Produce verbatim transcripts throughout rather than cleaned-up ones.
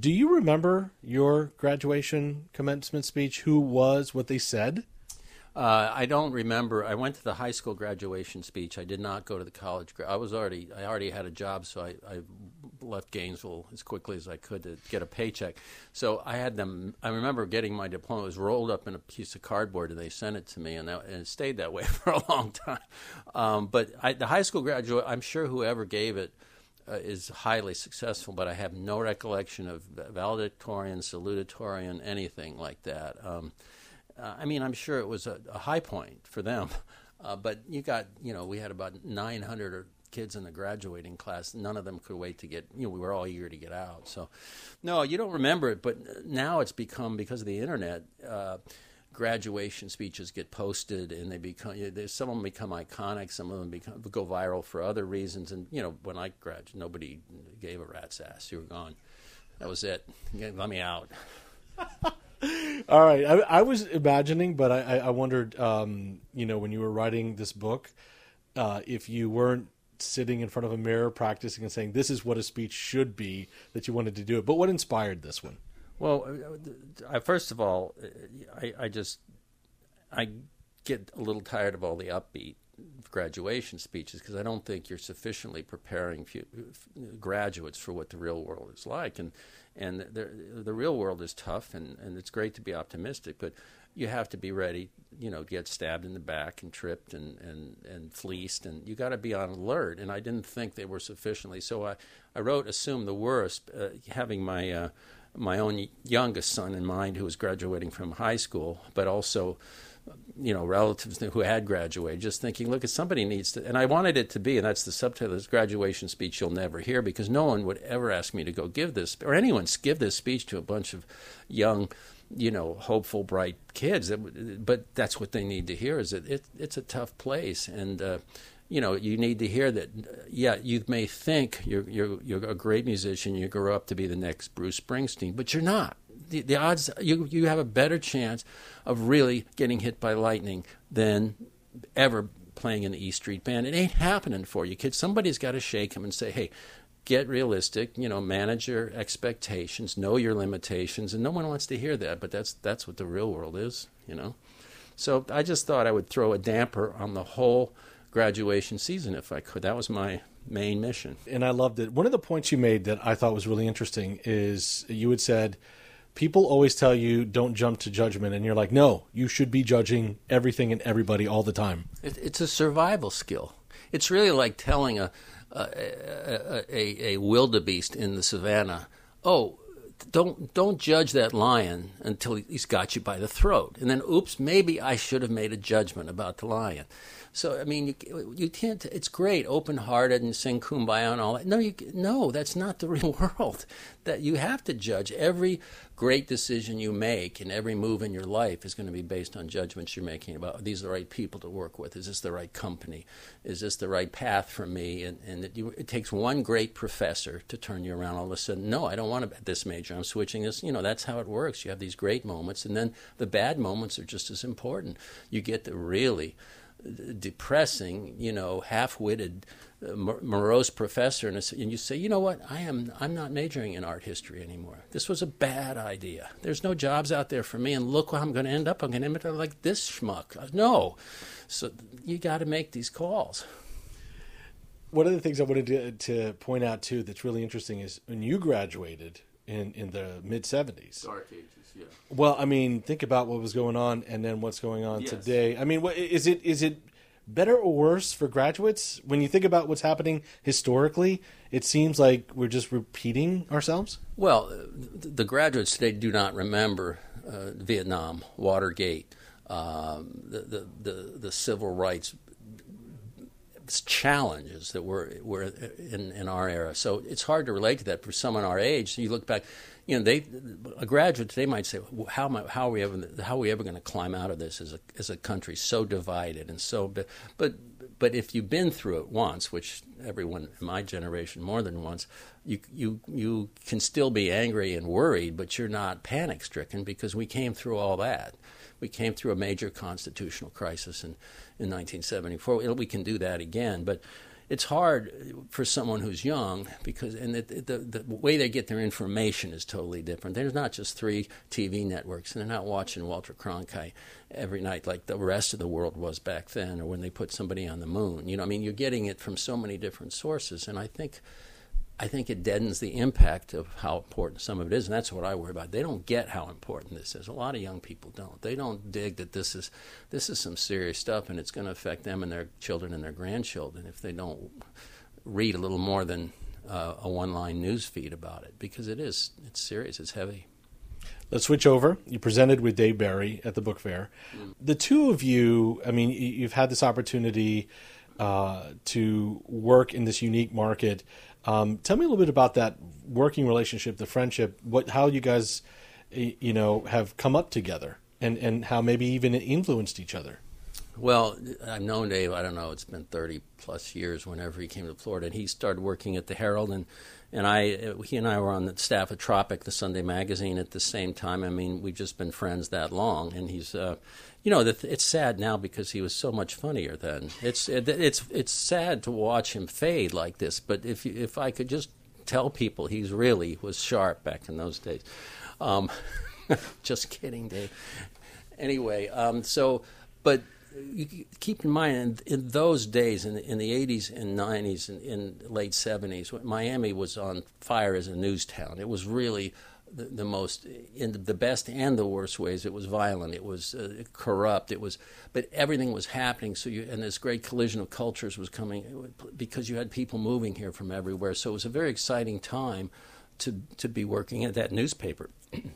Do you remember your graduation commencement speech? Who was, what they said? Uh, I don't remember. I went to the high school graduation speech. I did not go to the college. Gra- I was already. I already had a job, so I, I left Gainesville as quickly as I could to get a paycheck. So I had them. I remember getting my diploma. It was rolled up in a piece of cardboard, and they sent it to me, and, that, and it stayed that way for a long time. Um, but I, the high school graduate, I'm sure whoever gave it uh, is highly successful. But I have no recollection of valedictorian, salutatorian, anything like that. Um, Uh, I mean, I'm sure it was a, a high point for them, uh, but you got, you know, we had about nine hundred kids in the graduating class. None of them could wait to get, you know, we were all eager to get out. So, no, you don't remember it, but now it's become, because of the internet, uh, graduation speeches get posted, and they become, you know, some of them become iconic, some of them become, go viral for other reasons. And, you know, when I graduated, nobody gave a rat's ass. You were gone. That was it. Let me out. All right. I, I was imagining, but I, I wondered, um, you know, when you were writing this book, uh, if you weren't sitting in front of a mirror practicing and saying, this is what a speech should be, that you wanted to do it. But what inspired this one? Well, I, first of all, I, I just, I get a little tired of all the upbeat graduation speeches, because I don't think you're sufficiently preparing few, graduates for what the real world is like. And and the, the real world is tough, and, and it's great to be optimistic, but you have to be ready, you know, get stabbed in the back and tripped and, and, and fleeced, and you got to be on alert. And I didn't think they were sufficiently. So I, I wrote Assume the Worst, uh, having my, uh, my own youngest son in mind, who was graduating from high school, but also, you know, relatives who had graduated, just thinking, look, if somebody needs to, and I wanted it to be, and that's the subtitle, this graduation speech you'll never hear, because no one would ever ask me to go give this, or anyone give this speech to a bunch of young, you know, hopeful, bright kids. But that's what they need to hear, is that it, it's a tough place. And, uh, you know, you need to hear that, yeah, you may think you're, you're, you're a great musician, you grow up to be the next Bruce Springsteen, but you're not. The, the odds, you you have a better chance of really getting hit by lightning than ever playing in the E Street Band. It ain't happening for you, kids. Somebody's got to shake them and say, hey, get realistic, you know, manage your expectations, know your limitations, and no one wants to hear that, but that's that's what the real world is, you know. So I just thought I would throw a damper on the whole graduation season if I could. That was my main mission. And I loved it. One of the points you made that I thought was really interesting is you had said, people always tell you don't jump to judgment, and you're like, no, you should be judging everything and everybody all the time. It, it's a survival skill. It's really like telling a a, a, a, a wildebeest in the savannah, oh, don't don't judge that lion until he's got you by the throat, and then, oops, maybe I should have made a judgment about the lion. So I mean, you you can't. It's great, open-hearted, and sing Kumbaya and all that. No, you no, that's not the real world. That you have to judge every great decision you make, and every move in your life is going to be based on judgments you're making about, are these the right people to work with? Is this the right company? Is this the right path for me? And and it, you, it takes one great professor to turn you around all of a sudden. No, I don't want to, this major. I'm switching this. You know, that's how it works. You have these great moments, and then the bad moments are just as important. You get the really depressing, you know, half-witted, uh, morose professor, and, and you say, you know what, I am, I'm not majoring in art history anymore. This was a bad idea. There's no jobs out there for me, and look where I'm going to end up. I'm going to end up like this schmuck. No. So you got to make these calls. One of the things I wanted to, to point out, too, that's really interesting is when you graduated in, in the mid-seventies. Dark ages. Yeah. Well, I mean, think about what was going on and then what's going on yes. today. I mean, what, is it is it better or worse for graduates? When you think about what's happening historically, it seems like we're just repeating ourselves. Well, the graduates today do not remember uh, Vietnam, Watergate, um, the, the, the, the civil rights challenges that were were in, in our era. So it's hard to relate to that for someone our age. You look back, you know, they a graduate today might say, well, how am I, how are we ever how are we ever going to climb out of this as a as a country so divided and so but but if you've been through it once, which everyone in my generation more than once, you you you can still be angry and worried, but you're not panic stricken because we came through all that. We came through a major constitutional crisis in, in nineteen seventy-four. We can do that again. But it's hard for someone who's young because and the, the the way they get their information is totally different. There's not just three T V networks, and they're not watching Walter Cronkite every night like the rest of the world was back then, or when they put somebody on the moon. You know, I mean, you're getting it from so many different sources, and I think. I think it deadens the impact of how important some of it is, and that's what I worry about. They don't get how important this is. A lot of young people don't. They don't dig that this is this is some serious stuff, and it's going to affect them and their children and their grandchildren if they don't read a little more than uh, a one-line news feed about it, because it is it's serious, it's heavy. Let's switch over. You presented with Dave Barry at the book fair. Mm. The two of you, I mean, you've had this opportunity uh, to work in this unique market. Um, tell me a little bit about that working relationship, the friendship, what, how you guys, you know, have come up together, and, and how maybe even influenced each other. Well, I've known Dave, I don't know, it's been thirty plus years whenever he came to Florida, and he started working at the Herald, and, and I, he and I were on the staff of Tropic, the Sunday magazine, at the same time. I mean, we've just been friends that long, and he's, uh, you know, it's sad now because he was so much funnier then. It's it's it's sad to watch him fade like this, but if if I could just tell people he's really was sharp back in those days. Um, just kidding, Dave. Anyway, um, so, but you keep in mind, in, in those days, in, in the eighties and nineties and in late seventies, Miami was on fire as a news town. It was really the, the most, in the best and the worst ways. It was violent. It was uh, corrupt. It was, but everything was happening. So you, and this great collision of cultures was coming because you had people moving here from everywhere. So it was a very exciting time to to be working at that newspaper,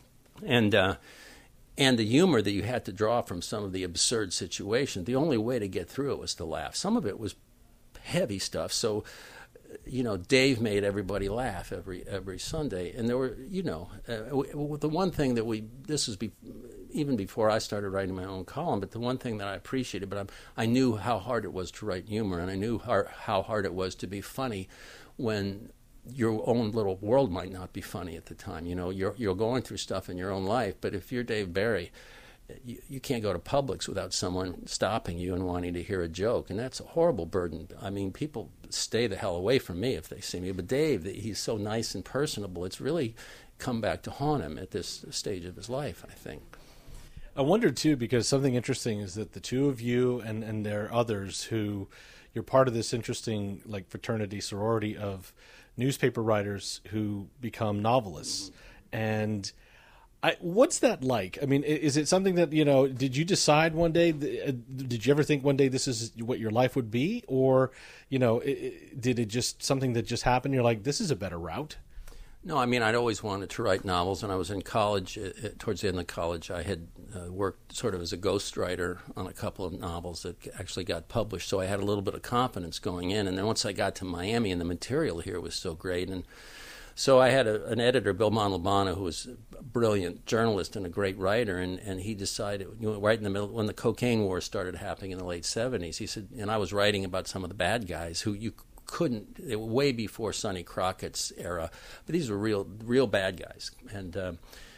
and. Uh, And the humor that you had to draw from some of the absurd situations, the only way to get through it was to laugh. Some of it was heavy stuff. So, you know, Dave made everybody laugh every every Sunday. And there were, you know, uh, the one thing that we, this was be, even before I started writing my own column, but the one thing that I appreciated, but I, I knew how hard it was to write humor, and I knew how, how hard it was to be funny when your own little world might not be funny at the time. You know, you're you're going through stuff in your own life, but if you're Dave Barry, you, you can't go to Publix without someone stopping you and wanting to hear a joke, and that's a horrible burden. I mean, people stay the hell away from me if they see me, but Dave, he's so nice and personable, it's really come back to haunt him at this stage of his life, I think. I wonder, too, because something interesting is that the two of you and, and there are others who, you're part of this interesting, like, fraternity, sorority of newspaper writers who become novelists. And I, what's that like? I mean, is it something that, you know, did you decide one day, did you ever think one day this is what your life would be? Or, you know, it, did it just something that just happened? You're like, this is a better route. No, I mean, I'd always wanted to write novels. When I was in college, uh, towards the end of college, I had uh, worked sort of as a ghostwriter on a couple of novels that actually got published. So I had a little bit of confidence going in. And then once I got to Miami, and the material here was so great, and so I had a, an editor, Bill Montalbano, who was a brilliant journalist and a great writer, and, and he decided, you know, right in the middle, when the cocaine war started happening in the late seventies, he said, and I was writing about some of the bad guys who you couldn't, they were way before Sonny Crockett's era, but these were real real bad guys. And uh,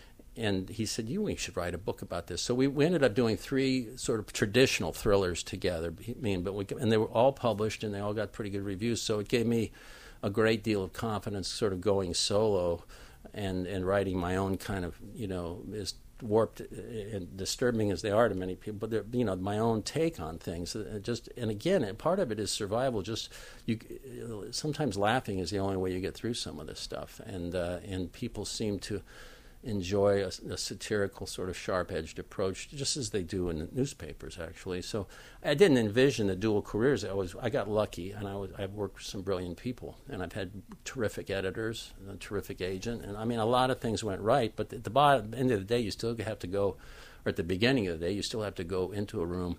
and he said, you we should write a book about this. So we, we ended up doing three sort of traditional thrillers together. I mean, but we, and they were all published, and they all got pretty good reviews. So it gave me a great deal of confidence sort of going solo and, and writing my own kind of, you know, is warped and disturbing as they are to many people, but they're, you know, my own take on things. Just and again, part of it is survival. Just you, sometimes laughing is the only way you get through some of this stuff, and uh, and people seem to enjoy a, a satirical sort of sharp-edged approach, just as they do in the newspapers, actually. So I didn't envision the dual careers. I was I got lucky, and I was I've worked with some brilliant people, and I've had terrific editors, and a terrific agent, and I mean a lot of things went right. But at the bottom, end of the day, you still have to go, or at the beginning of the day, you still have to go into a room,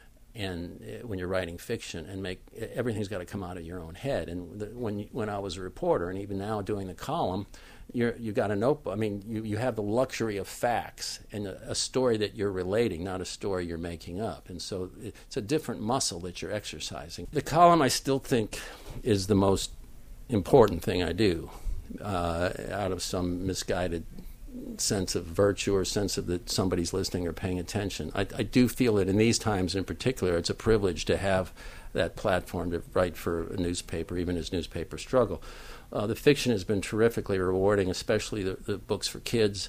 and uh, when you're writing fiction, and make everything's got to come out of your own head. And the, when you, when I was a reporter, and even now doing the column, You're, you got a notebook. I mean, you, you have the luxury of facts and a, a story that you're relating, not a story you're making up. And so it's a different muscle that you're exercising. The column, I still think, is the most important thing I do, uh, out of some misguided sense of virtue or sense of that somebody's listening or paying attention. I, I do feel that in these times in particular, it's a privilege to have that platform to write for a newspaper, even as newspapers struggle. Uh, the fiction has been terrifically rewarding, especially the, the books for kids.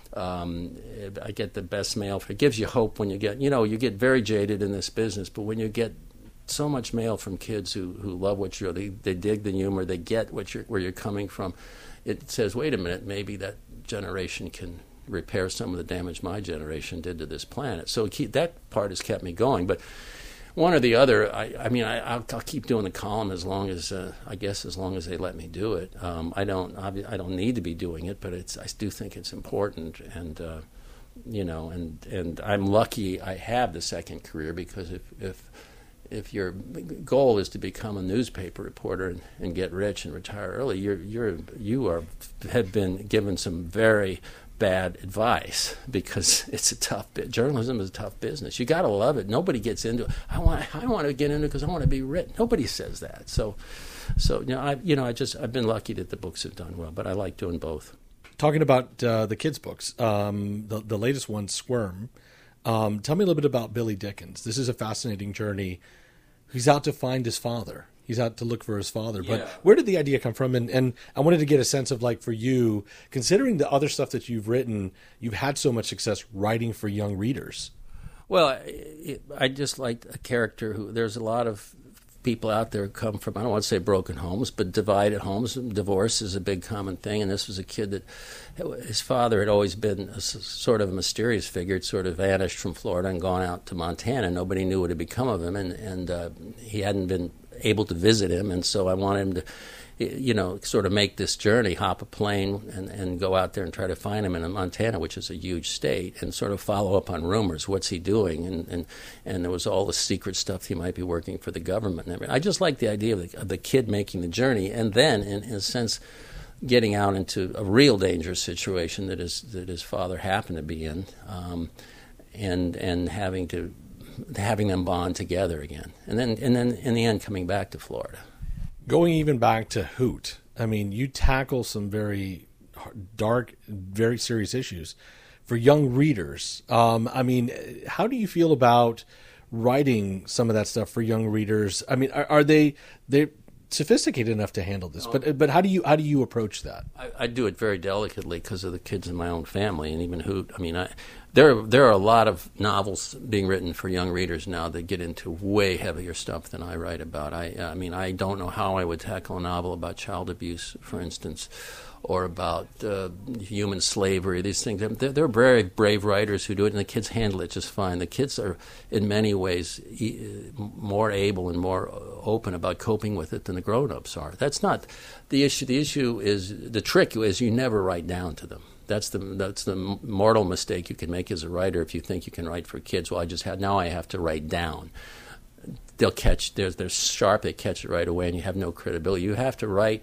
Um, I get the best mail. It gives you hope when you get, you know, you get very jaded in this business, but when you get so much mail from kids who, who love what you're, they, they dig the humor, they get what you're, where you're coming from, it says, wait a minute, maybe that generation can repair some of the damage my generation did to this planet. So keep, that part has kept me going. But one or the other, I, I mean, I, I'll, I'll keep doing the column as long as, uh, I guess, as long as they let me do it. Um, I don't, I don't need to be doing it, but it's, I do think it's important, and uh, you know, and and I'm lucky I have the second career, because if if if your goal is to become a newspaper reporter and, and get rich and retire early, you're you're you are have been given some very bad advice, because it's a tough bit. Journalism is a tough business. You got to love it. Nobody gets into it. I want I want to get into it because I want to be rich. Nobody says that. So, so you know, I you know I just I've been lucky that the books have done well, but I like doing both. Talking about uh, the kids' books, um, the the latest one, Squirm. Um, tell me a little bit about Billy Dickens. This is a fascinating journey. He's out to find his father. He's out to look for his father. Yeah. But where did the idea come from? And, and I wanted to get a sense of, like, for you, considering the other stuff that you've written, you've had so much success writing for young readers. Well, it, I just liked a character who, there's a lot of people out there who come from, I don't want to say broken homes, but divided homes. Divorce is a big common thing, and this was a kid that his father had always been a, sort of a mysterious figure. He'd sort of vanished from Florida and gone out to Montana. Nobody knew what had become of him, and, and uh, he hadn't been able to visit him, and so I wanted him to, you know, sort of make this journey, hop a plane and, and go out there and try to find him in Montana, which is a huge state, and sort of follow up on rumors. What's he doing? And and, and there was all the secret stuff. He might be working for the government and everything. I just like the idea of the, of the kid making the journey, and then, in, in a sense, getting out into a real dangerous situation that his, that his father happened to be in, um, and and having to having them bond together again, and then and then in the end coming back to Florida. Going even back to Hoot, I mean, you tackle some very dark, very serious issues for young readers. Um, I mean, how do you feel about writing some of that stuff for young readers? I mean, are, are they they sophisticated enough to handle this? But but how do you how do you approach that? I, I do it very delicately because of the kids in my own family, and even Hoot. I mean, I. There, there are a lot of novels being written for young readers now that get into way heavier stuff than I write about. I, I mean, I don't know how I would tackle a novel about child abuse, for instance, or about uh, human slavery. These things. They're, they're very brave writers who do it, and the kids handle it just fine. The kids are, in many ways, e- more able and more open about coping with it than the grown-ups are. That's not the issue. The issue is, the trick is you never write down to them. That's the that's the mortal mistake you can make as a writer if you think you can write for kids. Well, I just had now I have to write down. They'll catch they're they're sharp. They catch it right away, and you have no credibility. You have to write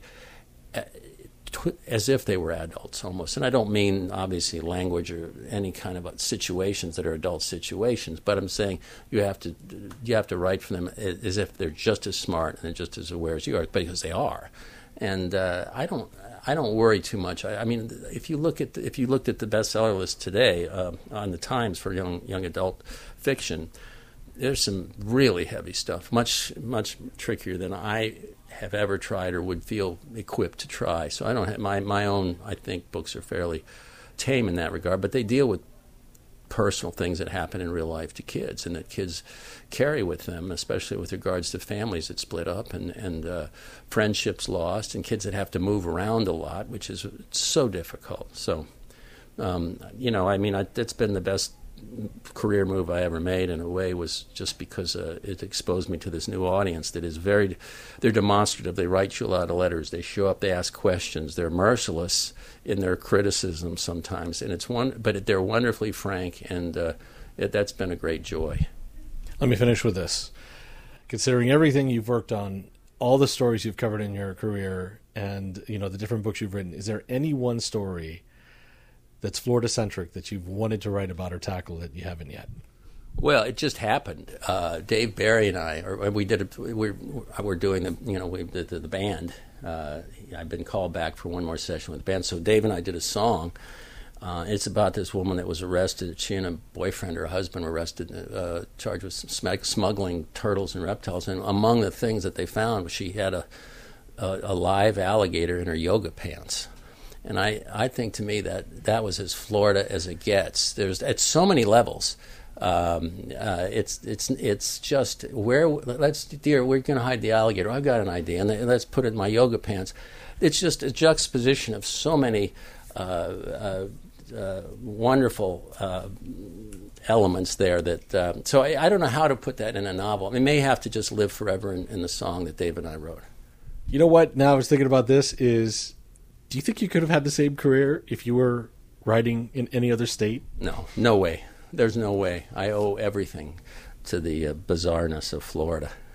as if they were adults almost. And I don't mean obviously language or any kind of situations that are adult situations, but I'm saying you have to you have to write for them as if they're just as smart and just as aware as you are, because they are. And uh, I don't. I don't worry too much. I, I mean, if you look at the, if you looked at the bestseller list today uh, on the Times for young young adult fiction, there's some really heavy stuff, much much trickier than I have ever tried or would feel equipped to try. So I don't have my my own. I think books are fairly tame in that regard, but they deal with personal things that happen in real life to kids and that kids carry with them, especially with regards to families that split up and, and uh, friendships lost and kids that have to move around a lot, which is so difficult. So, um, you know, I mean, I, it's been the best career move I ever made in a way, was just because uh, it exposed me to this new audience that is very, they're demonstrative. They write you a lot of letters. They show up, they ask questions. They're merciless in their criticism sometimes, and it's one, but they're wonderfully frank, and uh, it, that's been a great joy. Let me finish with this. Considering everything you've worked on, all the stories you've covered in your career, and you know the different books you've written, is there any one story that's Florida-centric that you've wanted to write about or tackle that you haven't yet? Well, it just happened. Uh, Dave Barry and I, or we did, a, we we're doing the, you know, we did the, the band. Uh, I've been called back for one more session with the band. So Dave and I did a song Uh, it's about this woman that was arrested. She and a boyfriend, her husband, were arrested, uh, charged with sm- smuggling turtles and reptiles. And among the things that they found was she had a, a, a live alligator in her yoga pants. And I, I think to me that that was as Florida as it gets. There's at so many levels. Um, uh, it's it's it's just where let's dear we're going to hide the alligator. I've got an idea, and let's put it in my yoga pants. It's just a juxtaposition of so many uh, uh, uh, wonderful uh, elements there. That uh, so I, I don't know how to put that in a novel. It may have to just live forever in, in the song that Dave and I wrote. You know what? Now I was thinking about this is. Do you think you could have had the same career if you were writing in any other state? No, no way. There's no way. I owe everything to the uh, bizarreness of Florida.